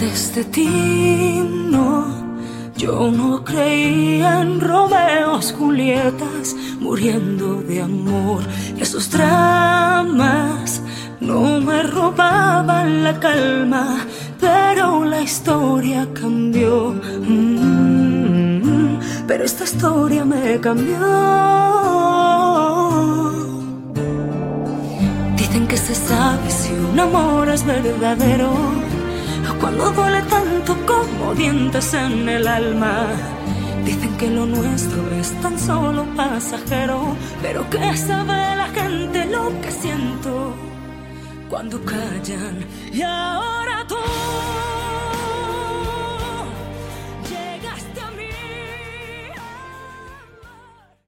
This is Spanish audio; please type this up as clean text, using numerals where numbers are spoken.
de ti, no. Yo no creía en Romeos, Julietas muriendo de amor. Y esos dramas no me robaban la calma, pero la historia cambió. Pero esta historia me cambió. Dicen que se sabe si un amor es verdadero cuando duele tanto como dientes en el alma. Dicen que lo nuestro es tan solo pasajero, pero ¿qué sabe la gente lo que siento cuando callan? Y ahora tú